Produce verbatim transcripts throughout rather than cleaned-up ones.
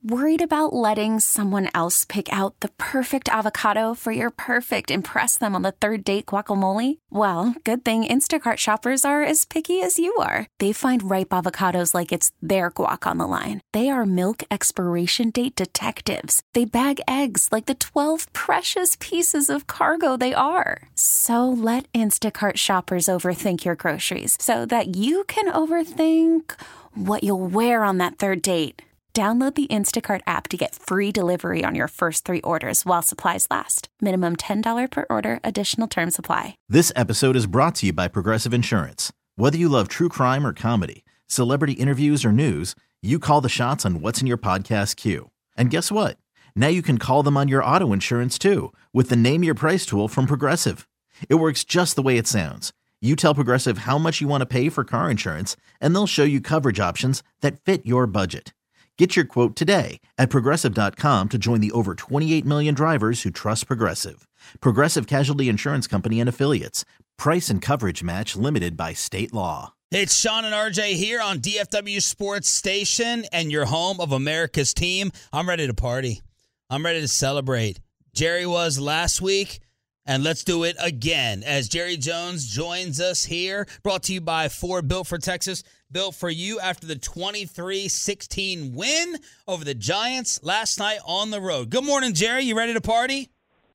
Worried about letting someone else pick out the perfect avocado for your perfect impress them on the third date guacamole? Well, good thing Instacart shoppers are as picky as you are. They find ripe avocados like it's their guac on the line. They are milk expiration date detectives. They bag eggs like the twelve precious pieces of cargo they are. So let Instacart shoppers overthink your groceries so that you can overthink what you'll wear on that third date. Download the Instacart app to get free delivery on your first three orders while supplies last. Minimum ten dollars per order. Additional terms apply. This episode is brought to you by Progressive Insurance. Whether you love true crime or comedy, celebrity interviews or news, you call the shots on what's in your podcast queue. And guess what? Now you can call them on your auto insurance too with the Name Your Price tool from Progressive. It works just the way it sounds. You tell Progressive how much you want to pay for car insurance, and they'll show you coverage options that fit your budget. Get your quote today at Progressive dot com to join the over twenty-eight million drivers who trust Progressive. Progressive Casualty Insurance Company and Affiliates. Price and coverage match limited by state law. It's Sean and R J here on D F W Sports Station and your home of America's team. I'm ready to party. I'm ready to celebrate. Jerry was last week, and let's do it again as Jerry Jones joins us here. Brought to you by Ford, built for Texas. Built for you after the twenty-three sixteen win over the Giants last night on the road. Good morning, Jerry. You ready to party?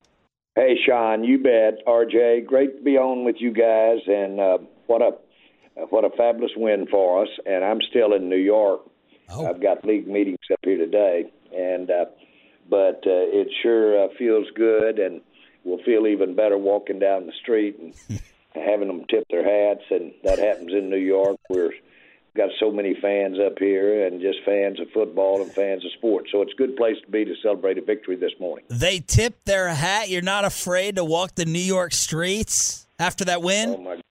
Hey, Sean, you bet. R J, great to be on with you guys, and uh, what a what a fabulous win for us. And I'm still in New York. Oh. I've got league meetings up here today, and uh, but uh, it sure uh, feels good, and we'll feel even better walking down the street and having them tip their hats, and that happens in New York. We're got so many fans up here and just fans of football and fans of sports. So it's a good place to be to celebrate a victory this morning. They tipped their hat. You're not afraid to walk the New York streets after that win? Oh, my God.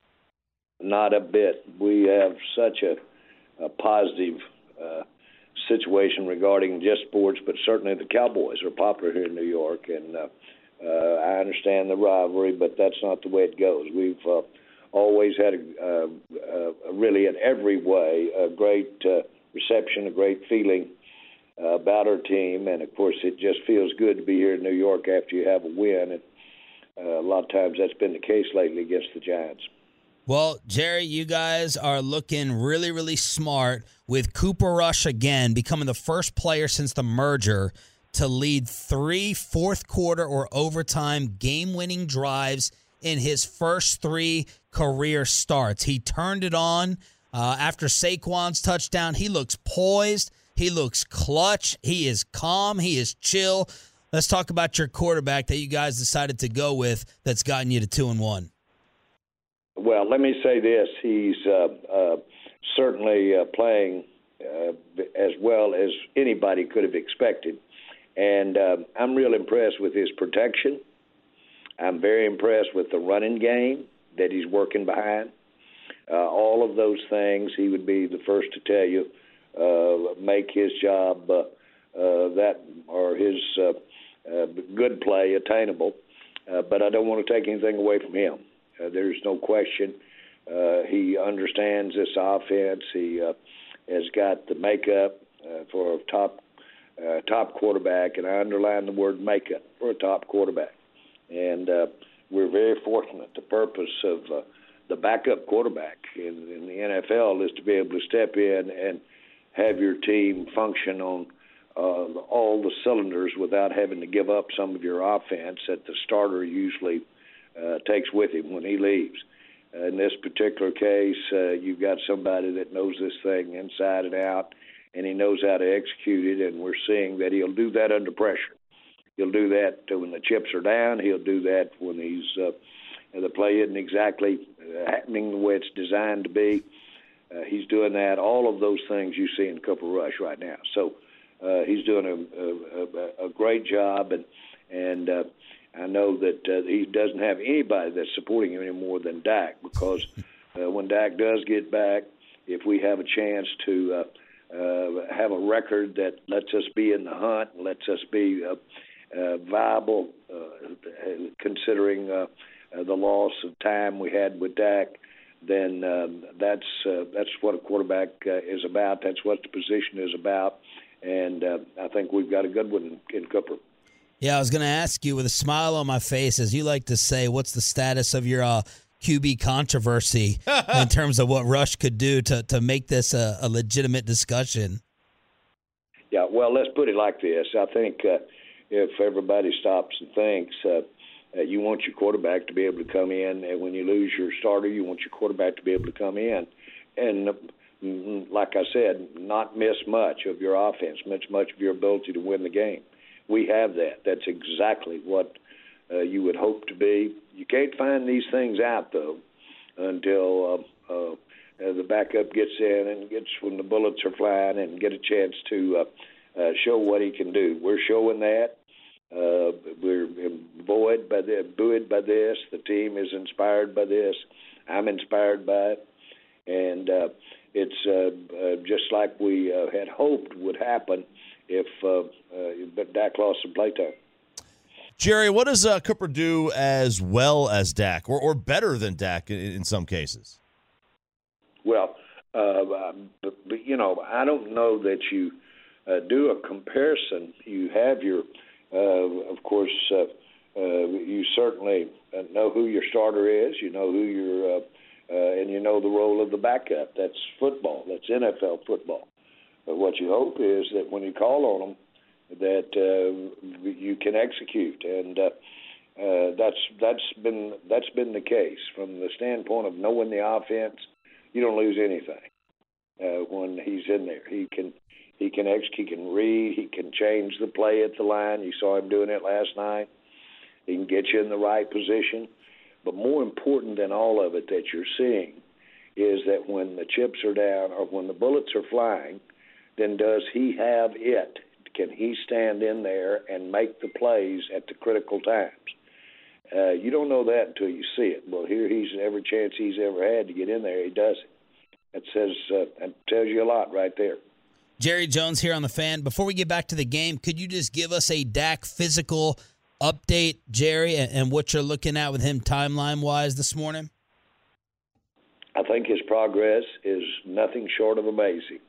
Not a bit. We have such a, a positive uh, situation regarding just sports, but certainly the Cowboys are popular here in New York. And uh, uh, I understand the rivalry, but that's not the way it goes. We've uh, always had a, uh, uh, really in every way a great uh, reception, a great feeling uh, about our team, and of course it just feels good to be here in New York after you have a win. And uh, a lot of times that's been the case lately against the Giants. Well, Jerry, you guys are looking really, really smart with Cooper Rush again becoming the first player since the merger to lead three fourth quarter or overtime game-winning drives in his first three career starts. He turned it on uh, after Saquon's touchdown. He looks poised. He looks clutch. He is calm. He is chill. Let's talk about your quarterback that you guys decided to go with that's gotten you to two and one. Well, let me say this. He's uh, uh, certainly uh, playing uh, as well as anybody could have expected. And uh, I'm real impressed with his protection. I'm very impressed with the running game that he's working behind. Uh, all of those things, he would be the first to tell you, uh, make his job uh, uh, that or his uh, uh, good play attainable. Uh, but I don't want to take anything away from him. Uh, there's no question. Uh, he understands this offense. He uh, has got the makeup uh, for a top uh, top quarterback, and I underline the word makeup for a top quarterback. And uh, we're very fortunate. The purpose of uh, the backup quarterback in, in the N F L is to be able to step in and have your team function on uh, all the cylinders without having to give up some of your offense that the starter usually uh, takes with him when he leaves. Uh, in this particular case, uh, you've got somebody that knows this thing inside and out, and he knows how to execute it, and we're seeing that he'll do that under pressure. He'll do that when the chips are down. He'll do that when he's uh, the play isn't exactly uh, happening the way it's designed to be. Uh, he's doing that. All of those things you see in Cooper Rush right now. So uh, he's doing a, a, a great job, and and uh, I know that uh, he doesn't have anybody that's supporting him any more than Dak, because uh, when Dak does get back, if we have a chance to uh, uh, have a record that lets us be in the hunt, lets us be uh, Uh, viable, uh, considering uh, uh, the loss of time we had with Dak, then um, that's uh, that's what a quarterback uh, is about. That's what the position is about. and uh, I think we've got a good one in, in Cooper. Yeah, I was going to ask you with a smile on my face, as you like to say, what's the status of your uh, Q B controversy in terms of what Rush could do to, to make this a, a legitimate discussion? Yeah, well, let's put it like this. I think uh, if everybody stops and thinks, uh, uh, you want your quarterback to be able to come in, and when you lose your starter, you want your quarterback to be able to come in. And uh, like I said, not miss much of your offense, much, much of your ability to win the game. We have that. That's exactly what uh, you would hope to be. You can't find these things out, though, until uh, uh, the backup gets in and gets when the bullets are flying and get a chance to uh, uh, show what he can do. We're showing that. Uh, we're buoyed by, the, buoyed by this. The team is inspired by this. I'm inspired by it. And uh, it's uh, uh, just like we uh, had hoped would happen if uh, uh, Dak lost some playtime. Jerry, what does uh, Cooper do as well as Dak, or, or better than Dak in, in some cases? Well, uh, but, but, you know, I don't know that you uh, do a comparison. You have your, uh, of course, uh, uh, you certainly know who your starter is. You know who your, uh, uh, and you know the role of the backup. That's football. That's N F L football. But what you hope is that when you call on them, that uh, you can execute, and uh, uh, that's that's been that's been the case from the standpoint of knowing the offense. You don't lose anything uh, when he's in there. He can he can execute, he can read, he can change the play at the line. You saw him doing it last night. He can get you in the right position. But more important than all of it that you're seeing is that when the chips are down or when the bullets are flying, then does he have it? Can he stand in there and make the plays at the critical times? Uh, you don't know that until you see it. Well, here he's every chance he's ever had to get in there, he does it. That says uh, that tells you a lot right there. Jerry Jones here on The Fan. Before we get back to the game, could you just give us a Dak physical update, Jerry, and, and what you're looking at with him timeline-wise this morning? I think his progress is nothing short of amazing.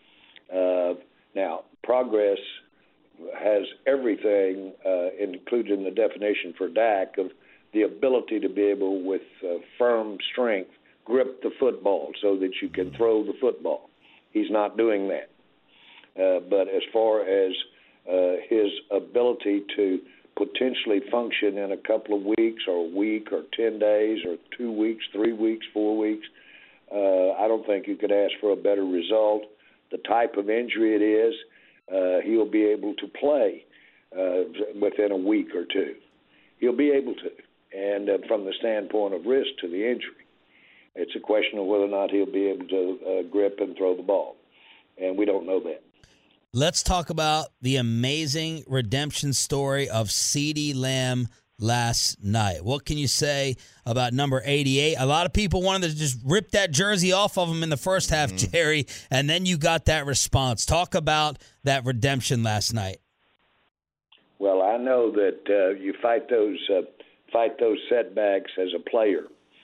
Uh, now, progress has everything uh, included in the definition for Dak of the ability to be able, with uh, firm strength, grip the football so that you can throw the football. He's not doing that. Uh, but as far as uh, his ability to potentially function in a couple of weeks or a week or ten days or two weeks, three weeks, four weeks, uh, I don't think you could ask for a better result. The type of injury it is, Uh, he'll be able to play uh, within a week or two. He'll be able to. And uh, from the standpoint of risk to the injury, it's a question of whether or not he'll be able to uh, grip and throw the ball. And we don't know that. Let's talk about the amazing redemption story of CeeDee Lamb last night. What can you say about number eighty-eight? A lot of people wanted to just rip that jersey off of him in the first half, mm-hmm. Jerry, and then you got that response. Talk about that redemption last night. Well, I know that uh, you fight those uh, fight those setbacks as a player,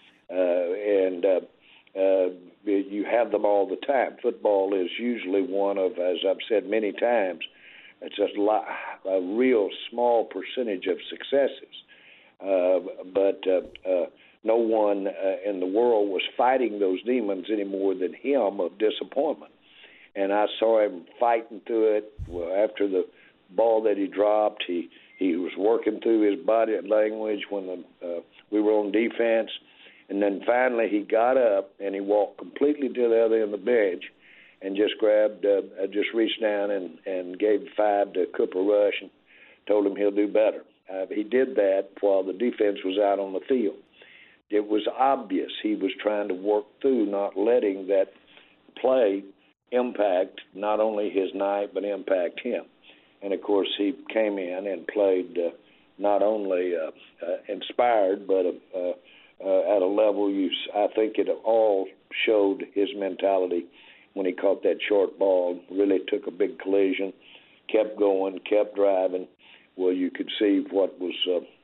uh, and uh, uh, you have them all the time. Football is usually one of, as I've said many times, it's a, lot, a real small percentage of successes. Uh, but uh, uh, no one uh, in the world was fighting those demons any more than him of disappointment. And I saw him fighting through it. Well, after the ball that he dropped, he, he was working through his body language when the, uh, we were on defense. And then finally he got up and he walked completely to the other end of the bench and just grabbed, uh, just reached down and, and gave five to Cooper Rush and told him he'll do better. Uh, he did that while the defense was out on the field. It was obvious he was trying to work through not letting that play impact not only his night but impact him. And, of course, he came in and played uh, not only uh, uh, inspired but uh, uh, at a level you, I think it all showed his mentality when he caught that short ball, really took a big collision, kept going, kept driving. Well, you could see what was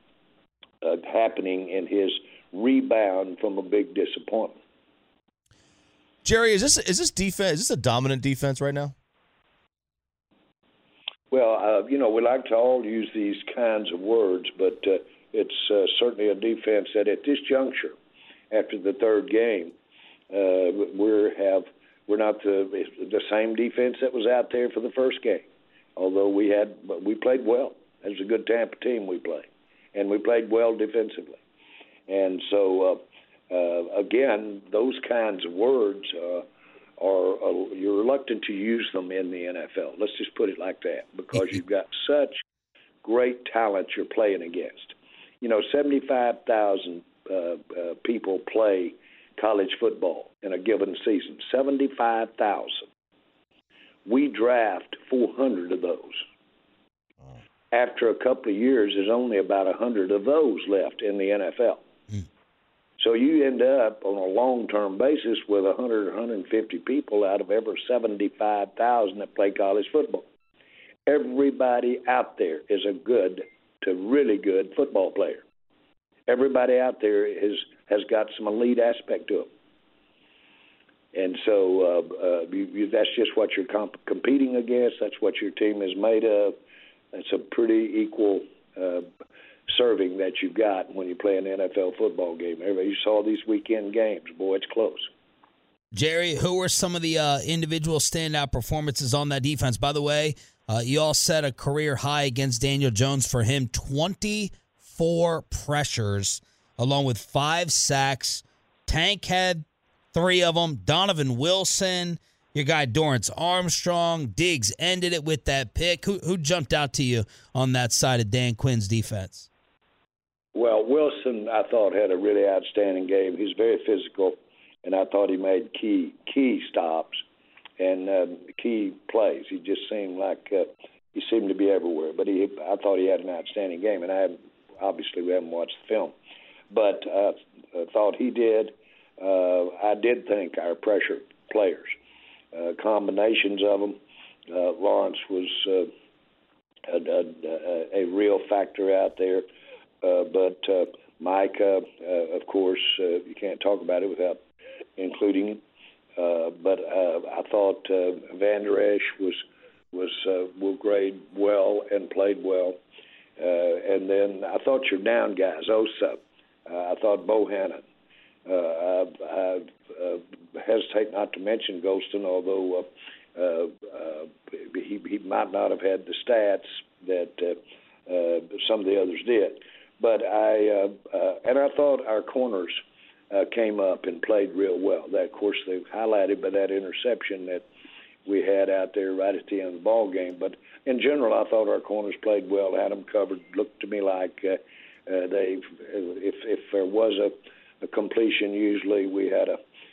uh, uh, happening in his rebound from a big disappointment. Jerry, is this is this defense? Is this a dominant defense right now? Well, uh, you know, we like to all use these kinds of words, but uh, it's uh, certainly a defense that at this juncture, after the third game, uh, we're have we're not the the same defense that was out there for the first game. Although we had we played well. It was a good Tampa team we played, and we played well defensively. And so, uh, uh, again, those kinds of words uh, are uh, you're reluctant to use them in the N F L. Let's just put it like that, because you've got such great talent you're playing against. You know, seventy-five thousand uh, uh, people play college football in a given season. seventy-five thousand. We draft four hundred of those. After a couple of years, there's only about one hundred of those left in the N F L. Mm. So you end up on a long-term basis with one hundred, one hundred fifty people out of every seventy-five thousand that play college football. Everybody out there is a good to really good football player. Everybody out there is has got some elite aspect to them. And so uh, uh, you, you, that's just what you're comp- competing against. That's what your team is made of. It's a pretty equal uh, serving that you've got when you play an N F L football game. Everybody, you saw these weekend games. Boy, it's close. Jerry, who were some of the uh, individual standout performances on that defense? By the way, uh, you all set a career high against Daniel Jones for him, twenty-four pressures, along with five sacks. Tank had three of them. Donovan Wilson, your guy Dorrance Armstrong, Diggs ended it with that pick. Who, who jumped out to you on that side of Dan Quinn's defense? Well, Wilson, I thought, had a really outstanding game. He's very physical, and I thought he made key key stops and um, key plays. He just seemed like uh, he seemed to be everywhere. But he, I thought he had an outstanding game, and I haven't, obviously we haven't watched the film, but uh, I thought he did. Uh, I did think our pressure players. Uh, combinations of them. Uh, Lawrence was uh, a, a, a real factor out there, uh, but uh, Micah, uh, of course, uh, you can't talk about it without including him. Uh, but uh, I thought uh, Van Der Esch was was uh, will grade well and played well, uh, and then I thought your down guys, Osa, uh, I thought Bohannon. Uh, I, I uh, hesitate not to mention Golston, although uh, uh, uh, he, he might not have had the stats that uh, uh, some of the others did. But I uh, uh, and I thought our corners uh, came up and played real well. That, of course, they highlighted by that interception that we had out there right at the end of the ball game. But in general, I thought our corners played well, had them covered. Looked to me like uh, uh, they, if if there was a a completion, usually we had a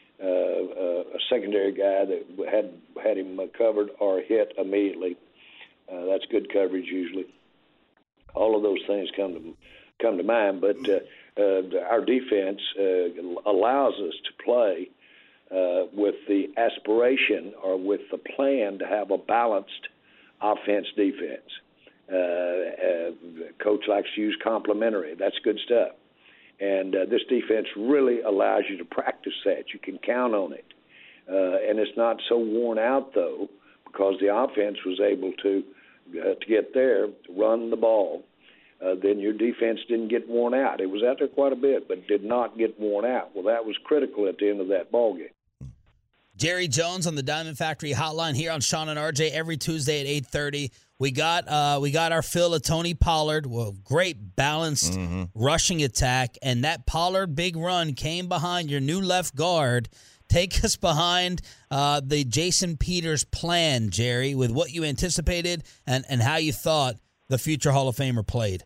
uh, a secondary guy that had had him covered or hit immediately. Uh, that's good coverage usually. All of those things come to come to mind, but uh, uh, our defense uh, allows us to play uh, with the aspiration or with the plan to have a balanced offense-defense. Uh, uh, coach likes to use complementary. That's good stuff. And uh, this defense really allows you to practice that. You can count on it. Uh, and it's not so worn out, though, because the offense was able to uh, to get there, to run the ball. Uh, then your defense didn't get worn out. It was out there quite a bit, but did not get worn out. Well, that was critical at the end of that ball game. Jerry Jones on the Diamond Factory Hotline here on Sean and R J every Tuesday at eight thirty. We got uh, we got our fill of Tony Pollard. Well, great balanced mm-hmm. rushing attack, and that Pollard big run came behind your new left guard. Take us behind uh, the Jason Peters plan, Jerry, with what you anticipated and, and how you thought the future Hall of Famer played.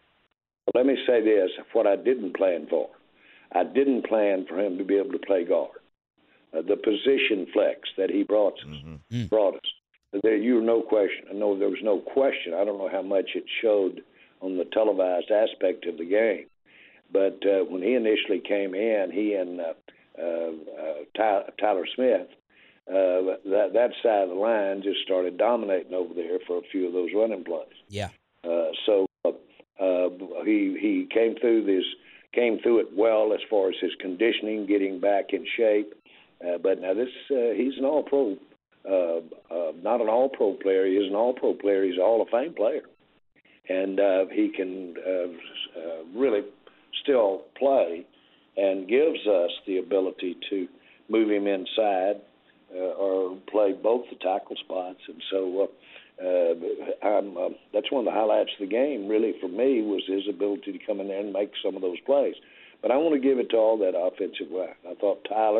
Let me say this, what I didn't plan for. I didn't plan for him to be able to play guard. Uh, the position flex that he brought us, mm-hmm. brought us. There, you no question. I know there was no question. I don't know how much it showed on the televised aspect of the game, but uh, when he initially came in, he and uh, uh, uh, Tyler, Tyler Smith, uh, that that side of the line just started dominating over there for a few of those running plays. Yeah. Uh, so uh, uh, he he came through this came through it well as far as his conditioning, getting back in shape. Uh, but now this uh, he's an all-pro uh, uh, not an all-pro player. He is an all-pro player. He's a Hall of Fame player. And uh, he can uh, uh, really still play and gives us the ability to move him inside uh, or play both the tackle spots. And so uh, uh, I'm, uh, that's one of the highlights of the game, really, for me, was his ability to come in there and make some of those plays. But I want to give it to all that offensive line. I thought Tyler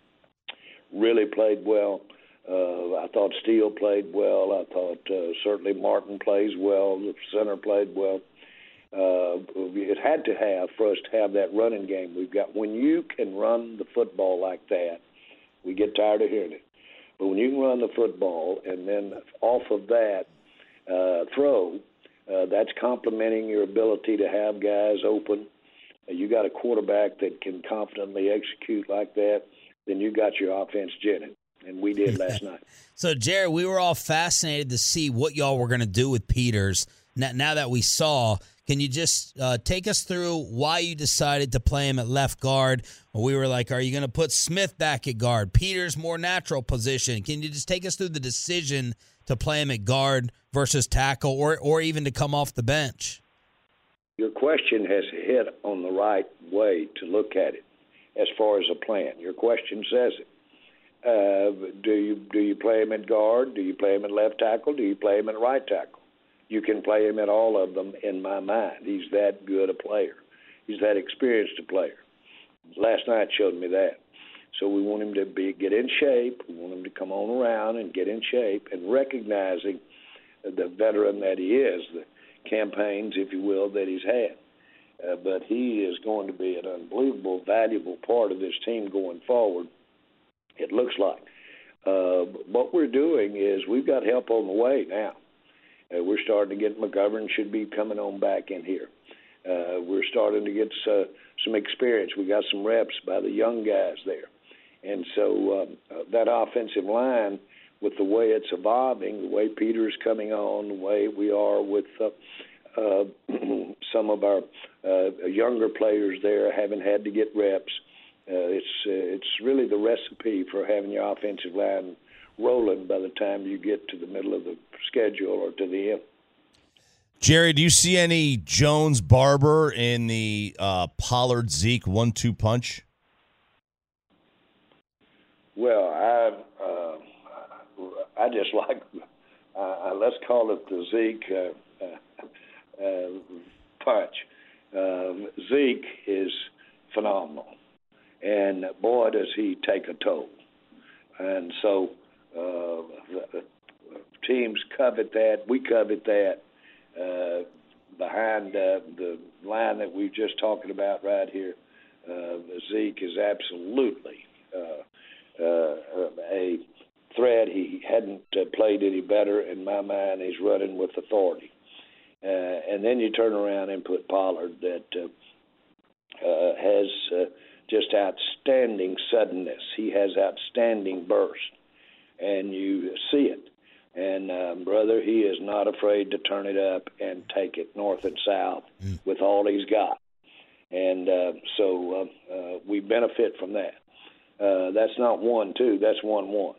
really played well. Uh, I thought Steele played well. I thought uh, certainly Martin plays well. The center played well. Uh, it had to have, for us to have that running game we've got. When you can run the football like that, we get tired of hearing it. But when you can run the football and then off of that uh, throw, uh, that's complementing your ability to have guys open. Uh, you got a quarterback that can confidently execute like that, then you got your offense jetting. And we did last night. So, Jerry, we were all fascinated to see what y'all were going to do with Peters. Now, now that we saw, can you just uh, take us through why you decided to play him at left guard? Or we were like, are you going to put Smith back at guard? Peters' more natural position. Can you just take us through the decision to play him at guard versus tackle, or, or even to come off the bench? Your question has hit on the right way to look at it as far as a plan. Your question says it. Uh, do you do you play him at guard? Do you play him at left tackle? Do you play him at right tackle? You can play him at all of them in my mind. He's that good a player. He's that experienced a player. Last night showed me that. So we want him to be get in shape. We want him to come on around and get in shape, and recognizing the veteran that he is, the campaigns, if you will, that he's had. Uh, but he is going to be an unbelievable, valuable part of this team going forward. It looks like. Uh, what we're doing is we've got help on the way now. Uh, we're starting to get McGovern should be coming on back in here. Uh, we're starting to get uh, some experience. We got some reps by the young guys there. And so uh, uh, that offensive line, with the way it's evolving, the way Peter's coming on, the way we are with uh, uh, some of our uh, younger players there haven't had to get reps, Uh, it's uh, it's really the recipe for having your offensive line rolling by the time you get to the middle of the schedule or to the end. Jerry, do you see any Jones-Barber in the uh, Pollard-Zeke one two punch? Well, I uh, I just like uh, let's call it the Zeke uh, uh, uh, punch. Um, Zeke is phenomenal. And, boy, does he take a toll. And so uh, the teams covet that. We covet that. Uh, behind uh, the line that we're just talking about right here, uh, Zeke is absolutely uh, uh, a threat. He hadn't uh, played any better in my mind. He's running with authority. Uh, and then you turn around and put Pollard that uh, uh, has uh, – just outstanding suddenness. He has outstanding burst, and you see it. And, um, brother, he is not afraid to turn it up and take it north and south mm. with all he's got. And uh, so uh, uh, we benefit from that. Uh, that's not one, two. That's one, one.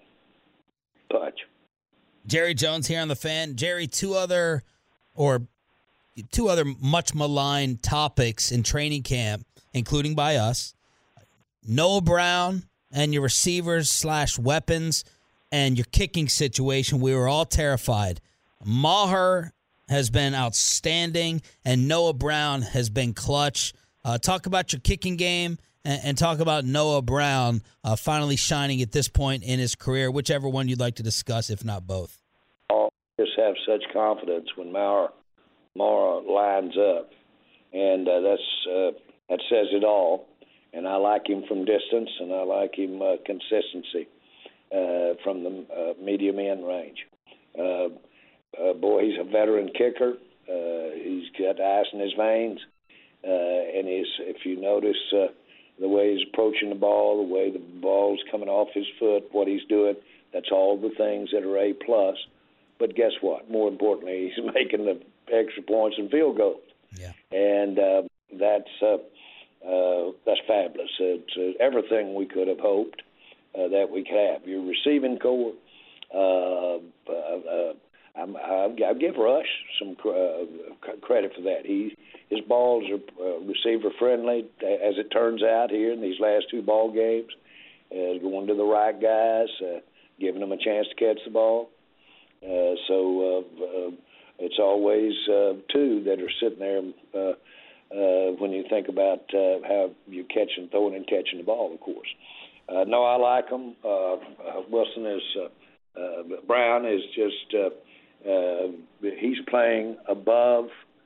Punch. Jerry Jones here on The Fan. Jerry, two other or two other much maligned topics in training camp, including by us. Noah Brown and your receivers slash weapons and your kicking situation. We were all terrified. Maher has been outstanding, and Noah Brown has been clutch. Uh, talk about your kicking game and, and talk about Noah Brown uh, finally shining at this point in his career, whichever one you'd like to discuss, if not both. I just have such confidence when Maher, Maher lines up, and uh, that's uh, that says it all. And I like him from distance, and I like him uh, consistency uh, from the uh, medium end range. Uh, uh, boy, he's a veteran kicker. Uh, he's got ice in his veins, uh, and he's, if you notice uh, the way he's approaching the ball, the way the ball's coming off his foot, what he's doing, that's all the things that are A plus. But guess what? More importantly, he's making the extra points and field goals. Yeah. And uh, that's. Uh, Uh, that's fabulous. It's uh, everything we could have hoped uh, that we could have. Your receiving core, Uh, uh, uh, I'm, I'll, I'll give Rush some uh, credit for that. He his balls are uh, receiver friendly, as it turns out here in these last two ball games. Uh, going to the right guys, uh, giving them a chance to catch the ball. Uh, so uh, uh, it's always uh, two that are sitting there uh, uh, when you think about uh, how you're catching, throwing, and catching the ball. Of course, uh, no, I like them. Uh, uh, Wilson is uh, uh, Brown is just uh, uh, he's playing above.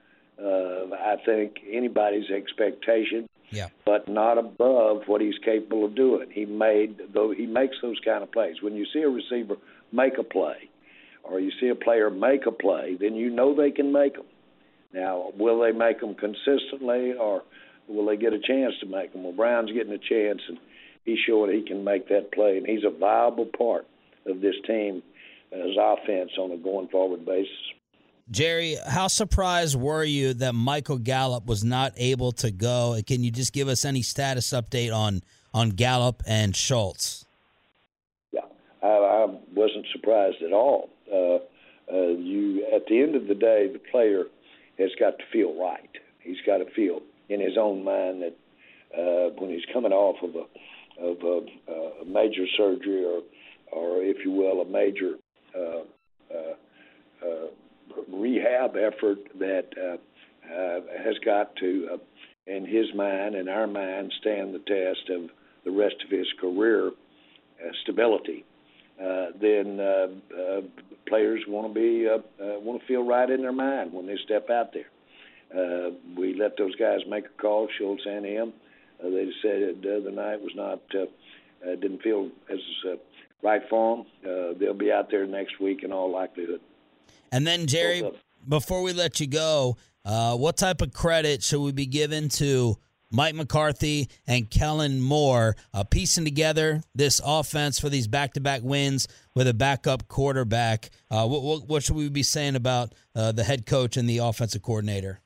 Uh, I think anybody's expectation. Yeah. But not above what he's capable of doing. He made though he makes those kind of plays. When you see a receiver make a play, or you see a player make a play, then you know they can make them. Now, will they make them consistently, or will they get a chance to make them? Well, Brown's getting a chance, and he's showing he can make that play, and he's a viable part of this team as offense on a going forward basis. Jerry, how surprised were you that Michael Gallup was not able to go? Can you just give us any status update on, on Gallup and Schultz? Yeah, I, I wasn't surprised at all. Uh, uh, you, at the end of the day, the player has got to feel right. He's got to feel in his own mind that uh, when he's coming off of a of a, a major surgery, or or if you will, a major uh, uh, uh, rehab effort that uh, uh, has got to, uh, in his mind and our mind, stand the test of the rest of his career uh, stability. Uh, then uh, uh, players want to be uh, uh, want to feel right in their mind when they step out there. Uh, we let those guys make a call, Schultz and him. Uh, they said the other night was not uh, uh, didn't feel as uh, right for them. Uh, they'll be out there next week in all likelihood. And then, Jerry, before we let you go, uh, what type of credit should we be given to Mike McCarthy and Kellen Moore uh, piecing together this offense for these back-to-back wins with a backup quarterback? Uh, what, what, what should we be saying about uh, the head coach and the offensive coordinator?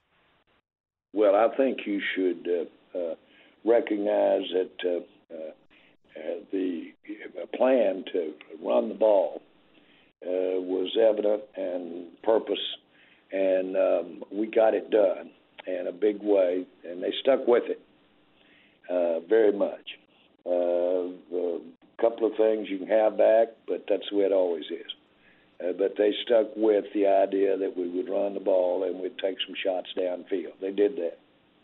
Well, I think you should uh, uh, recognize that uh, uh, uh, the plan to run the ball Uh, was evident and purpose, and um, we got it done in a big way, and they stuck with it uh, very much. Uh, a couple of things you can have back, but that's the way it always is. Uh, but they stuck with the idea that we would run the ball and we'd take some shots downfield. They did that.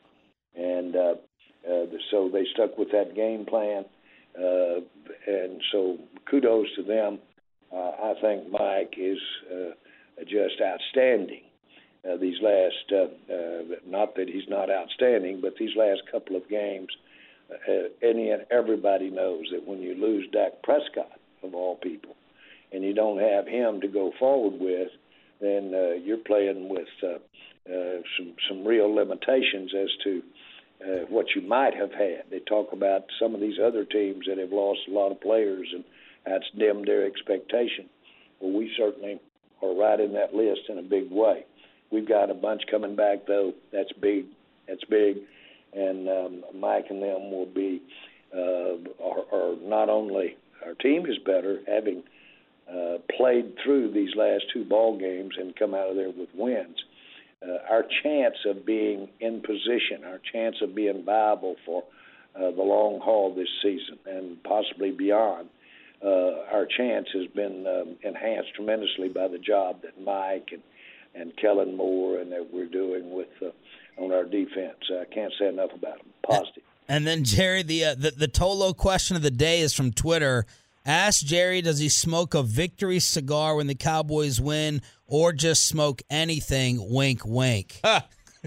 And uh, uh, so they stuck with that game plan, uh, and so kudos to them. Uh, I think Mike is uh, just outstanding uh, these last, uh, uh, not that he's not outstanding, but these last couple of games. Uh, any and everybody knows that when you lose Dak Prescott, of all people, and you don't have him to go forward with, then uh, you're playing with uh, uh, some, some real limitations as to uh, what you might have had. They talk about some of these other teams that have lost a lot of players, and that's dimmed their expectation. Well, we certainly are right in that list in a big way. We've got a bunch coming back, though. That's big. That's big. And um, Mike and them will be, uh, are, are not only our team is better, having uh, played through these last two ball games and come out of there with wins. Uh, our chance of being in position, our chance of being viable for uh, the long haul this season and possibly beyond, Uh, our chance has been um, enhanced tremendously by the job that Mike and, and Kellen Moore and that we're doing with uh, on our defense. I can't say enough about them. Positive. And then, Jerry, the, uh, the the Tolo question of the day is from Twitter. Ask Jerry, does he smoke a victory cigar when the Cowboys win, or just smoke anything? Wink, wink. uh,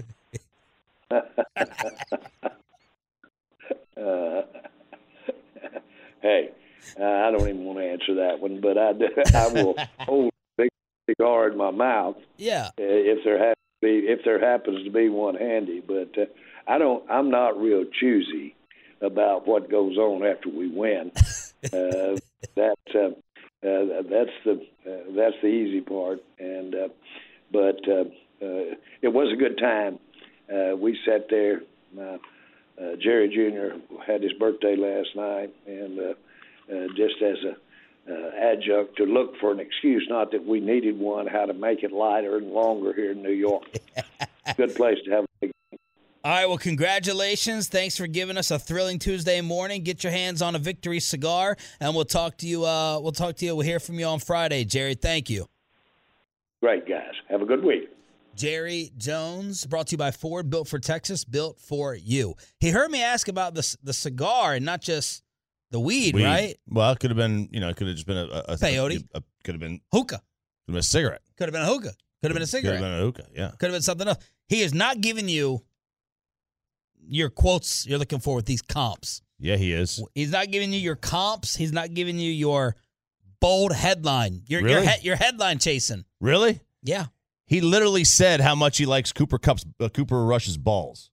hey. Uh, I don't even want to answer that one, but I, I will hold a big cigar in my mouth. Yeah. Uh, if there has to be, if there happens to be one handy, but uh, I don't. I'm not real choosy about what goes on after we win. uh, that uh, uh, that's the uh, that's the easy part, and uh, but uh, uh, it was a good time. Uh, we sat there. Uh, uh, Jerry Junior had his birthday last night, and. Uh, Uh, just as a uh, adjunct to look for an excuse, not that we needed one, how to make it lighter and longer here in New York. Good place to have a big game. All right, well, congratulations. Thanks for giving us a thrilling Tuesday morning. Get your hands on a Victory cigar, and we'll talk to you. Uh, we'll talk to you. We'll hear from you on Friday, Jerry. Thank you. Great, guys. Have a good week. Jerry Jones, brought to you by Ford, built for Texas, built for you. He heard me ask about the the cigar and not just the weed, weed. right? Well, it could have been, you know, it could have just been a, a, a peyote. A, a, could have been hookah. Could have been a cigarette. Could have been a hookah. Could have been a cigarette. Could have been a hookah. Yeah. Could have been something else. He is not giving you your quotes you're looking for with these comps. Yeah, he is. He's not giving you your comps. He's not giving you your bold headline. Your Really? your, he, your headline chasing. Really? Yeah. He literally said how much he likes Cooper Cup's, uh, Cooper Rush's balls.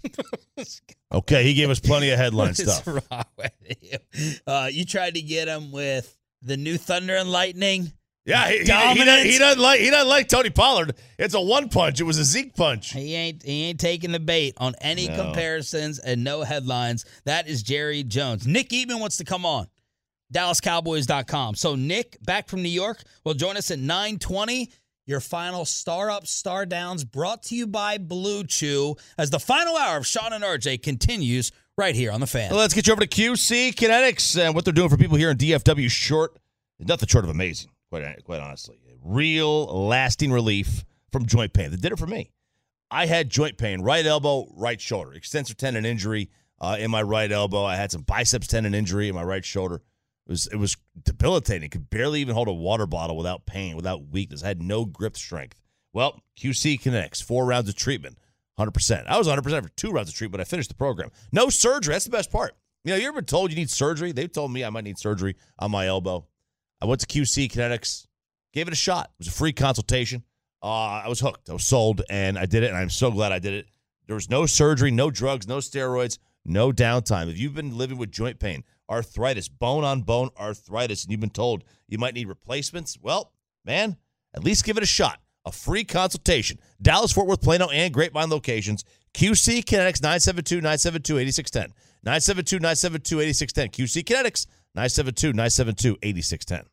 Okay, he gave us plenty of headline What stuff. is wrong with you? Uh, you tried to get him with the new Thunder and Lightning. Yeah, he, he, he, Dominant. doesn't, he doesn't like he doesn't like Tony Pollard. It's a one punch. It was a Zeke punch. He ain't he ain't taking the bait on any No. comparisons and no headlines. That is Jerry Jones. Nick Eatman wants to come on. Dallas Cowboys dot com. So Nick, back from New York, will join us at nine twenty. Your final Star Up, Star Downs, brought to you by Blue Chew, as the final hour of Sean and R J continues right here on The Fan. Well, let's get you over to Q C Kinetics and what they're doing for people here in D F W. Short, nothing short of amazing, quite, quite honestly. Real lasting relief from joint pain. They did it for me. I had joint pain, right elbow, right shoulder, extensor tendon injury uh, in my right elbow. I had some biceps tendon injury in my right shoulder. It was, it was debilitating. Could barely even hold a water bottle without pain, without weakness. I had no grip strength. Well, Q C Kinetics, four rounds of treatment, one hundred percent. I was one hundred percent for two rounds of treatment. I finished the program. No surgery. That's the best part. You know, you ever been told you need surgery? They told me I might need surgery on my elbow. I went to Q C Kinetics, gave it a shot. It was a free consultation. Uh, I was hooked. I was sold, and I did it, and I'm so glad I did it. There was no surgery, no drugs, no steroids, no downtime. If you've been living with joint pain, arthritis, bone-on-bone arthritis, and you've been told you might need replacements, well, man, at least give it a shot. A free consultation. Dallas, Fort Worth, Plano, and Grapevine locations. Q C Kinetics, nine seven two, nine seven two, eight six one zero. nine seven two, nine seven two, eight six one zero. Q C Kinetics, nine seven two, nine seven two, eight six one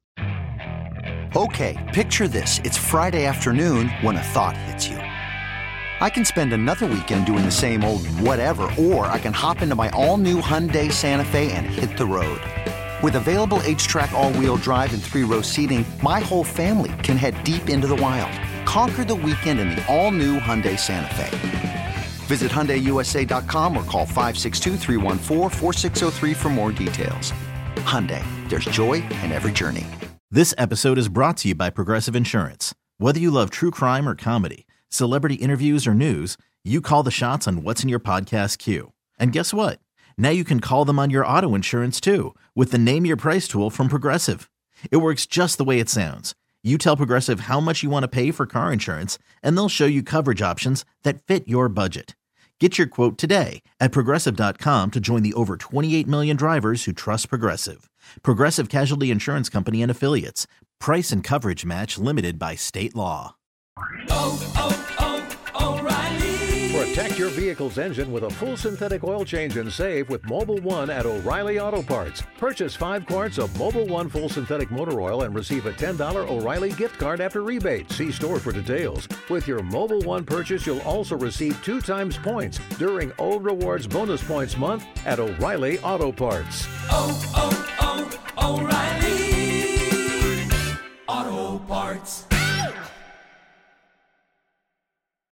zero. Okay, picture this. It's Friday afternoon when a thought hits you. I can spend another weekend doing the same old whatever, or I can hop into my all-new Hyundai Santa Fe and hit the road. With available H-Track all-wheel drive and three-row seating, my whole family can head deep into the wild. Conquer the weekend in the all-new Hyundai Santa Fe. Visit Hyundai U S A dot com or call five six two, three one four, four six zero three for more details. Hyundai, there's joy in every journey. This episode is brought to you by Progressive Insurance. Whether you love true crime or comedy, celebrity interviews or news, you call the shots on what's in your podcast queue. And guess what? Now you can call them on your auto insurance too with the Name Your Price tool from Progressive. It works just the way it sounds. You tell Progressive how much you want to pay for car insurance, and they'll show you coverage options that fit your budget. Get your quote today at Progressive dot com to join the over twenty-eight million drivers who trust Progressive. Progressive Casualty Insurance Company and Affiliates. Price and coverage match limited by state law. Oh, oh, oh, O'Reilly. Protect your vehicle's engine with a full synthetic oil change and save with Mobil one at O'Reilly Auto Parts. Purchase five quarts of Mobil one full synthetic motor oil and receive a ten dollars O'Reilly gift card after rebate. See store for details. With your Mobil one purchase, you'll also receive two times points during O Rewards Bonus Points Month at O'Reilly Auto Parts. Oh, oh, oh, O'Reilly.